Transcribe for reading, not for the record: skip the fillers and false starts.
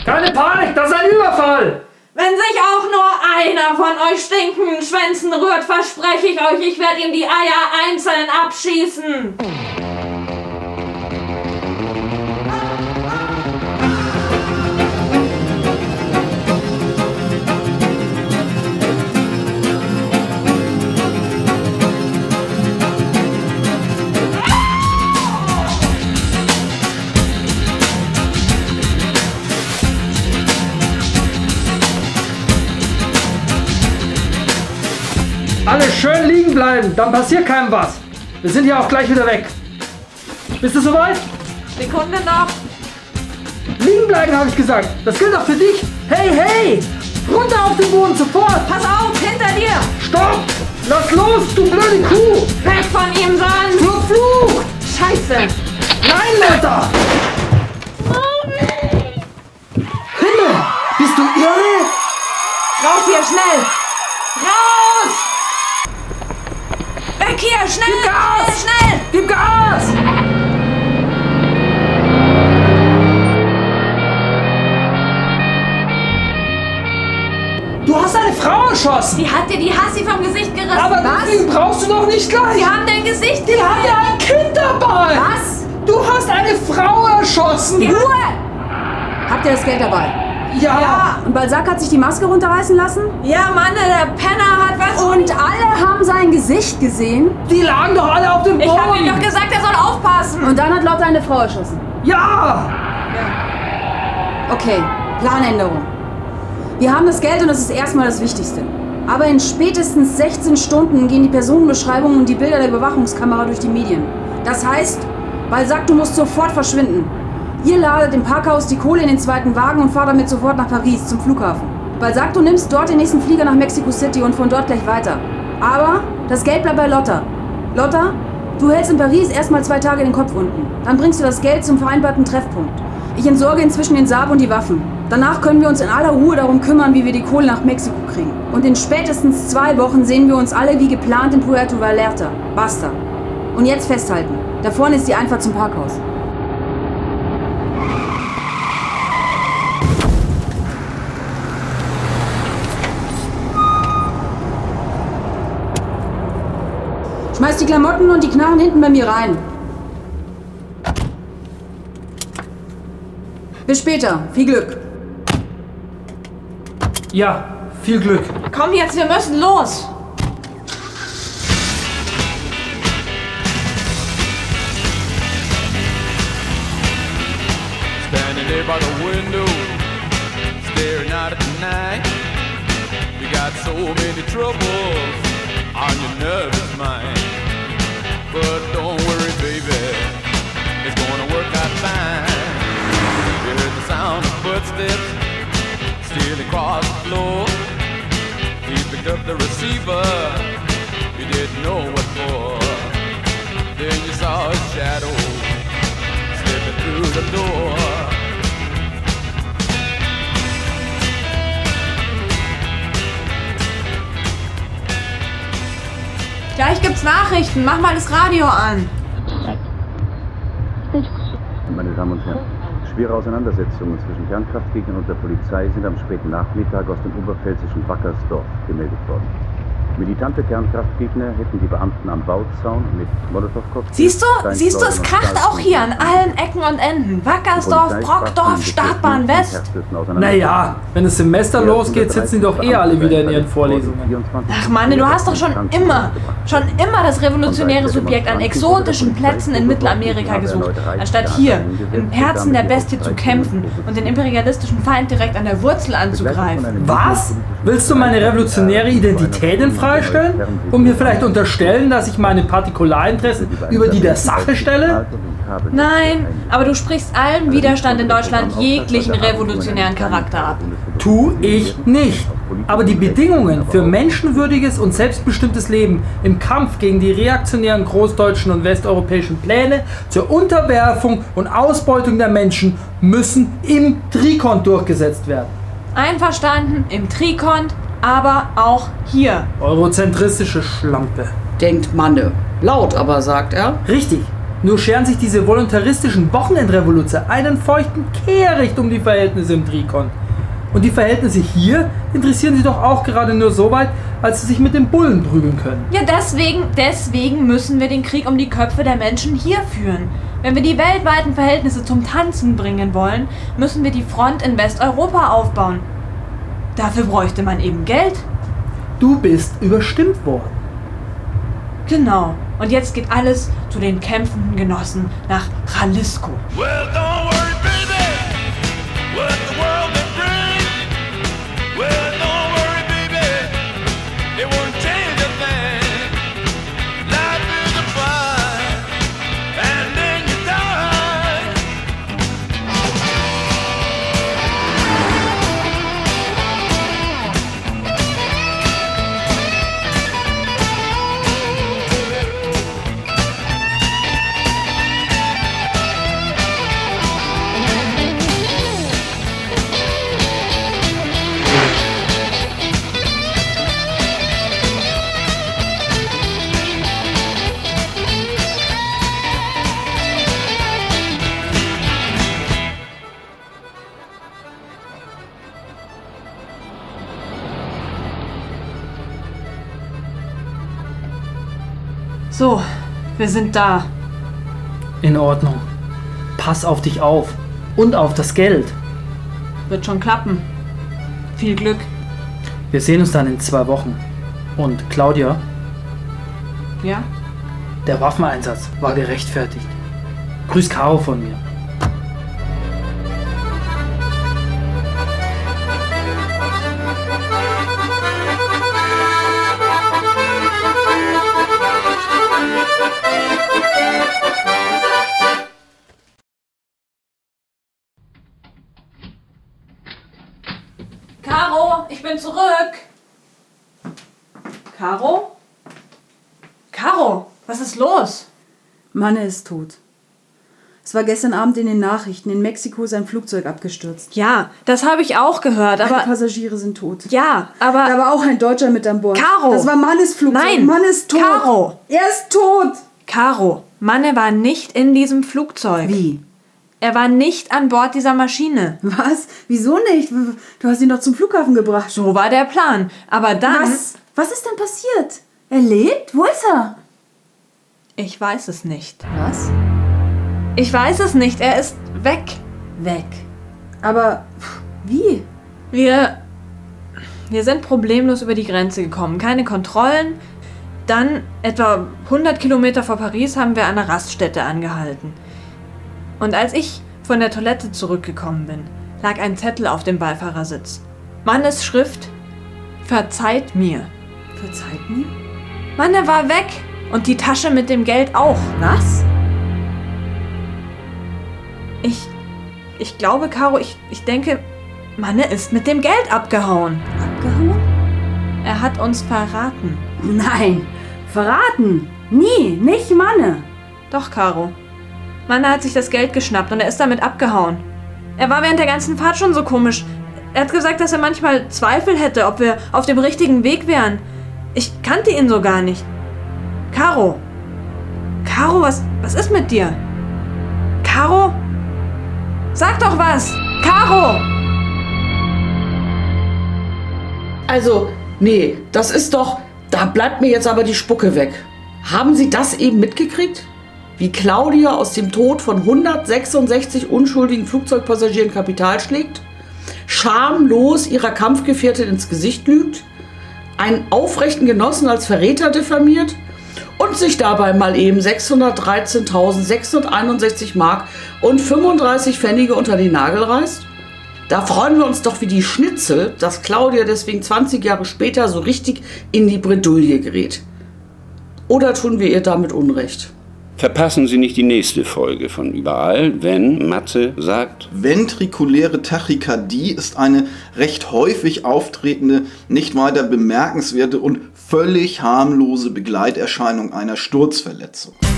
Keine Panik, das ist ein Überfall! Wenn sich auch nur einer von euch stinkenden Schwänzen rührt, verspreche ich euch, ich werde ihm die Eier einzeln abschießen. Alle schön liegen bleiben, dann passiert keinem was. Wir sind ja auch gleich wieder weg. Bist du soweit? Sekunde noch. Liegen bleiben, habe ich gesagt. Das gilt auch für dich. Hey, hey! Runter auf den Boden, sofort! Pass auf, hinter dir! Stopp! Lass los, du blöde Kuh! Weg von ihm, sonst! Flug, Flug! Scheiße! Nein, Lotta! Himmel! Bist du irre? Raus hier, schnell! Raus! Weg hier, schnell! Gib Gas! Schnell! Gib Gas! Du hast eine Frau erschossen! Die hat dir die Hassi vom Gesicht gerissen. Aber deswegen brauchst du doch nicht gleich! Sie haben dein Gesicht. Die haben ja ein Kind dabei! Was? Du hast eine Frau erschossen! Die Ruhe! Habt ihr das Geld dabei? Ja! Und Balzac hat sich die Maske runterreißen lassen? Ja, Mann, der Penner hat was. Und alle haben sein Gesicht gesehen? Die lagen doch alle auf dem Boden! Ich hab ihm doch gesagt, er soll aufpassen. Und dann hat Lotta eine Frau erschossen? Ja! Okay, Planänderung. Wir haben das Geld und das ist erstmal das Wichtigste. Aber in spätestens 16 Stunden gehen die Personenbeschreibungen und die Bilder der Überwachungskamera durch die Medien. Das heißt, Balzac, du musst sofort verschwinden. Ihr ladet im Parkhaus die Kohle in den zweiten Wagen und fahrt damit sofort nach Paris, zum Flughafen. Balzac, du nimmst dort den nächsten Flieger nach Mexico City und von dort gleich weiter. Aber das Geld bleibt bei Lotta. Lotta, du hältst in Paris erstmal 2 Tage den Kopf unten. Dann bringst du das Geld zum vereinbarten Treffpunkt. Ich entsorge inzwischen den Saab und die Waffen. Danach können wir uns in aller Ruhe darum kümmern, wie wir die Kohle nach Mexiko kriegen. Und in spätestens 2 Wochen sehen wir uns alle wie geplant in Puerto Vallarta. Basta. Und jetzt festhalten. Da vorne ist die Einfahrt zum Parkhaus. Schmeiß die Klamotten und die Knarren hinten bei mir rein. Bis später. Viel Glück. Ja, viel Glück. Komm jetzt, wir müssen los. Standing there by the window, staring out at the night. You got so many troubles on your nervous mind. But don't worry, baby, it's gonna work out fine. You heard the sound of footsteps stealing across the floor. He picked up the receiver, you didn't know what for. Then you saw a shadow slipping through the door. Gleich gibt's Nachrichten. Mach mal das Radio an. Meine Damen und Herren, schwere Auseinandersetzungen zwischen Kernkraftgegnern und der Polizei sind am späten Nachmittag aus dem oberpfälzischen Wackersdorf gemeldet worden. Militante Kernkraftgegner hätten die Beamten am Bauzaun mit Molotow-Cocktails... Siehst du, es kracht auch hier an allen Ecken und Enden. Wackersdorf, Brockdorf, Startbahn West. Naja, wenn das Semester losgeht, sitzen die doch alle wieder in ihren Vorlesungen. Ach Mann, du hast doch schon immer das revolutionäre Subjekt an exotischen Plätzen in Mittelamerika gesucht, anstatt hier, im Herzen der Bestie zu kämpfen und den imperialistischen Feind direkt an der Wurzel anzugreifen. Was? Willst du meine revolutionäre Identität in Frage stellen? Und mir vielleicht unterstellen, dass ich meine Partikularinteressen über die der Sache stelle? Nein, aber du sprichst allen Widerstand in Deutschland jeglichen revolutionären Charakter ab. Tu ich nicht. Aber die Bedingungen für menschenwürdiges und selbstbestimmtes Leben im Kampf gegen die reaktionären großdeutschen und westeuropäischen Pläne zur Unterwerfung und Ausbeutung der Menschen müssen im Trikont durchgesetzt werden. Einverstanden, im Trikont, aber auch hier. Eurozentristische Schlampe. Denkt Manne. Laut aber, sagt er. Richtig. Nur scheren sich diese voluntaristischen Wochenendrevoluzer einen feuchten Kehricht um die Verhältnisse im Trikon. Und die Verhältnisse hier interessieren sie doch auch gerade nur so weit, als sie sich mit den Bullen prügeln können. Ja, deswegen müssen wir den Krieg um die Köpfe der Menschen hier führen. Wenn wir die weltweiten Verhältnisse zum Tanzen bringen wollen, müssen wir die Front in Westeuropa aufbauen. Dafür bräuchte man eben Geld. Du bist überstimmt worden. Genau. Und jetzt geht alles zu den kämpfenden Genossen nach Jalisco. Well, don't worry, baby, what the world may bring. Well, don't worry, baby, it won't change a thing. Life is a fight, and then you die. So, wir sind da. In Ordnung. Pass auf dich auf. Und auf das Geld. Wird schon klappen. Viel Glück. Wir sehen uns dann in 2 Wochen. Und Claudia, Ja? der Waffeneinsatz war gerechtfertigt. Grüß Caro von mir. Caro, ich bin zurück. Caro? Caro, was ist los? Manne ist tot. Es war gestern Abend in den Nachrichten. In Mexiko ist ein Flugzeug abgestürzt. Ja, das habe ich auch gehört, Alle aber... Passagiere sind tot. Ja, aber... Da war auch ein Deutscher mit an Bord. Caro! Das war Mannes Flugzeug. Nein! Mann ist tot. Caro! Er ist tot! Caro, Manne war nicht in diesem Flugzeug. Wie? Er war nicht an Bord dieser Maschine. Was? Wieso nicht? Du hast ihn doch zum Flughafen gebracht. So war der Plan. Aber dann... Was? Was ist denn passiert? Er lebt? Wo ist er? Ich weiß es nicht. Was? Ich weiß es nicht. Er ist weg. Weg. Aber wie? Wir sind problemlos über die Grenze gekommen. Keine Kontrollen. Dann, etwa 100 Kilometer vor Paris, haben wir an einer Raststätte angehalten. Und als ich von der Toilette zurückgekommen bin, lag ein Zettel auf dem Beifahrersitz. Mannes Schrift: Verzeiht mir. Verzeiht mir? Manne war weg. Und die Tasche mit dem Geld auch. Was? Ich glaube, Caro, ich denke, Manne ist mit dem Geld abgehauen. Abgehauen? Er hat uns verraten. Nein. Verraten. Nie. Nicht Manne. Doch, Caro. Manne hat sich das Geld geschnappt und er ist damit abgehauen. Er war während der ganzen Fahrt schon so komisch. Er hat gesagt, dass er manchmal Zweifel hätte, ob wir auf dem richtigen Weg wären. Ich kannte ihn so gar nicht. Caro. Caro, was ist mit dir? Caro? Sag doch was! Caro! Also, nee, das ist doch... Da bleibt mir jetzt aber die Spucke weg. Haben Sie das eben mitgekriegt? Wie Claudia aus dem Tod von 166 unschuldigen Flugzeugpassagieren Kapital schlägt? Schamlos ihrer Kampfgefährtin ins Gesicht lügt? Einen aufrechten Genossen als Verräter diffamiert? Und sich dabei mal eben 613.661 Mark und 35 Pfennige unter den Nagel reißt? Da freuen wir uns doch wie die Schnitzel, dass Claudia deswegen 20 Jahre später so richtig in die Bredouille gerät. Oder tun wir ihr damit Unrecht? Verpassen Sie nicht die nächste Folge von Überall, wenn Matze sagt... Ventrikuläre Tachykardie ist eine recht häufig auftretende, nicht weiter bemerkenswerte und völlig harmlose Begleiterscheinung einer Sturzverletzung.